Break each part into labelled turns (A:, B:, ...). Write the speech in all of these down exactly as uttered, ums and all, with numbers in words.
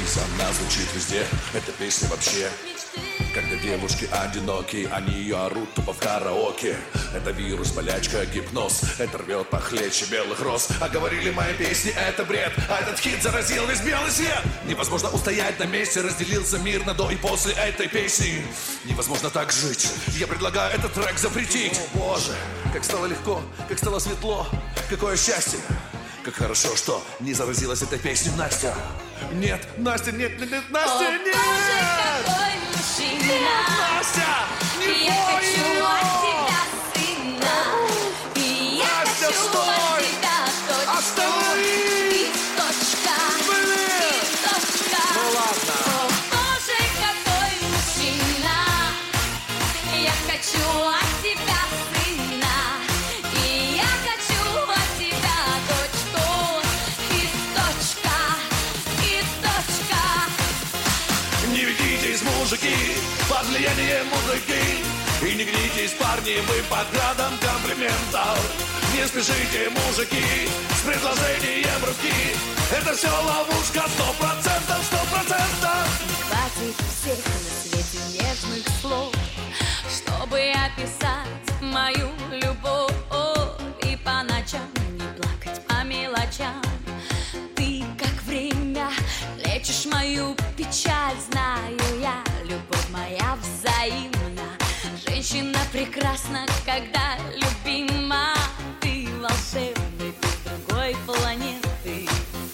A: Она звучит везде, эта песня вообще. Когда девушки одиноки, они ее орут тупо в караоке. Это вирус, болячка, гипноз. Это рвет похлеще белых роз. А говорили, мои песни это бред. А этот хит заразил весь белый свет. Невозможно устоять на месте. Разделился мир на до и после этой песни. Невозможно так жить. Я предлагаю этот трек запретить. О боже, как стало легко, как стало светло. Какое счастье. Как хорошо, что не заразилась этой песней Настя. Нет, Настя, нет, нет, нет, Настя,
B: О,
A: нет!
B: Боже, какой мужчина!
A: Нет, Настя, не
B: Я
A: пой
B: хочу
A: ее!
B: от тебя сына. И я
A: Настя,
B: хочу
A: стой!
B: от тебя точку.
A: Останови!
B: И точка.
A: Блин!
B: И точка.
A: Ну ладно.
B: О, Боже, какой мужчина! Я хочу от тебя сына. И я хочу от тебя точку. И точка. И точка.
A: Не ведитесь, мужики, под влиянием музыки. И не гнитесь, парни, вы под градом комплиментов. Не спешите, мужики, с предложением руки. Это все ловушка, сто процентов, сто процентов.
B: Хватит всех на свете нежных слов, чтобы описать мою любовь. И по ночам не плакать по мелочам. Ты, как время, лечишь мою печаль. Знаю я, любовь моя взаимна. Женщина прекрасна, когда любима. Ты волшебный, ты с другой планеты.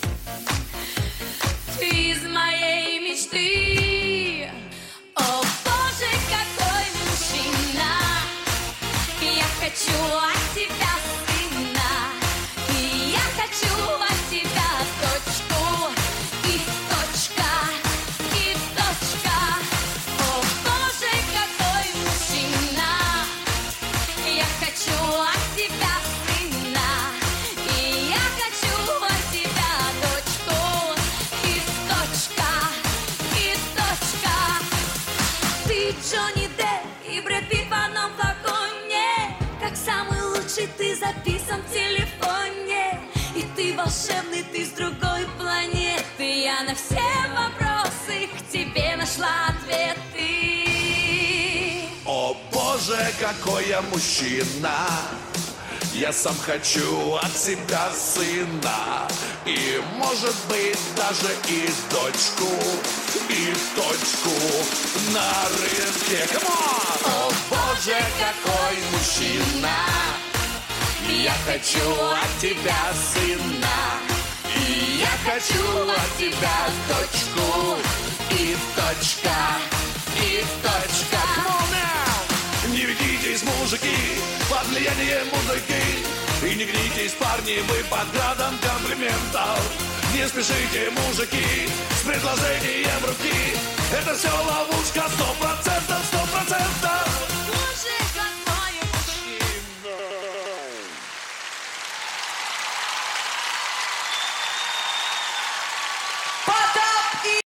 B: Ты из моей мечты. О, Боже, какой мужчина! Я хочу от тебя сына. И я хочу от тебя точку. И точка. И точка. О, Боже, какой мужчина! Я хочу от тебя сына. И я хочу от тебя точку. И точка. И точка. Ты Джонни Депп и Брэд Питт в одном флаконе. Как самый лучший ты записан в телефоне. И ты волшебный, ты с другой планеты. Я на все вопросы к тебе нашла ответы.
A: О боже, какой я мужчина. Я сам хочу от себя сына. И может быть даже и дочку. И точку на рынке. Камон! О боже, какой мужчина. Я хочу от тебя сына. И я хочу от тебя дочку. И точка. И точка. Come on now! Не ведитесь, мужики, под влиянием музыки. И не гнитесь, парни, вы под градом комплиментов. Не спешите, мужики, с предложением руки. Это все ловушка, сто процентов, сто процентов.